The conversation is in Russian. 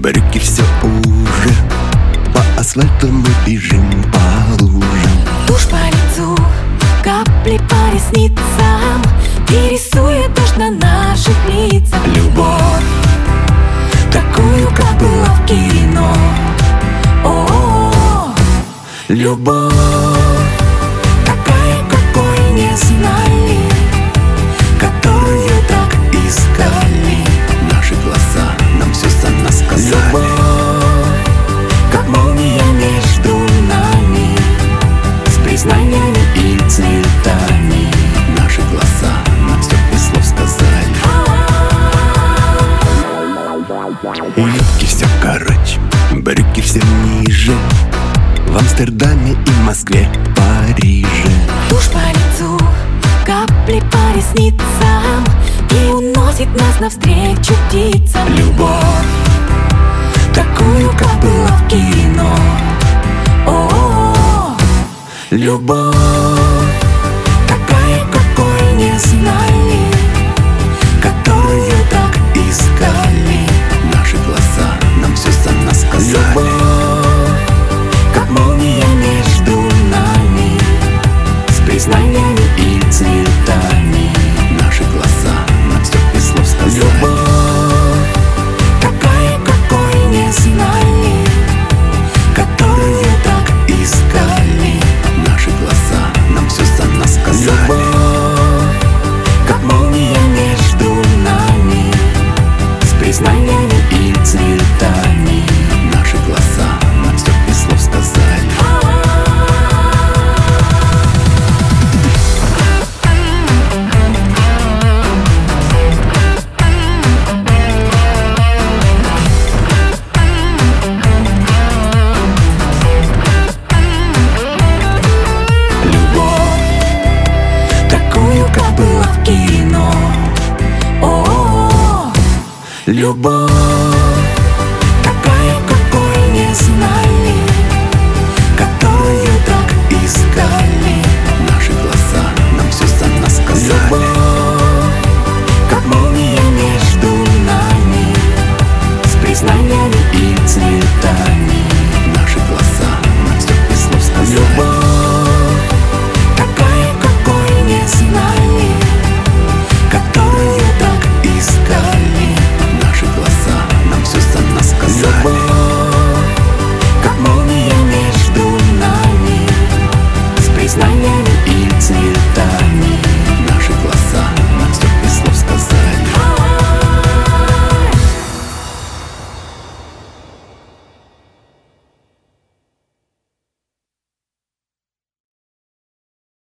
Брюки все уже, по асфальту мы бежим по лужам. Тушь по лицу, капли по ресницам, и рисует дождь на наших лицах. Любовь, такую, как была в кино. О-о-о. любовь, такая, какой не знали, которую так искали. наши глаза нам все за нас сказали. Любовь, как молния между нами, с признаниями и цветами. Наши глаза нам все без слов сказали. Улыбки все короче, брюки все ниже, в Амстердаме и Москве, Париже. Тушь по лицу, капли по ресницам, и уносит нас навстречу птица. Любовь, такую, как была в кино. О-о-о. любовь, такая, какой не знали, которую так искали. наши глаза нам все за нас сказали. Любовь, как молния между нами, с признаниями и цветами. Наши глаза нам все без слов сказали. Любовь, такая, какой не знали, которую так искали. Наши глаза нам все за нас сказали. Любовь, как молния между нами, с признаниями и цветами. Наши глаза нам все без слов сказали. Такую, как была в кино. О-о-о. Любовь.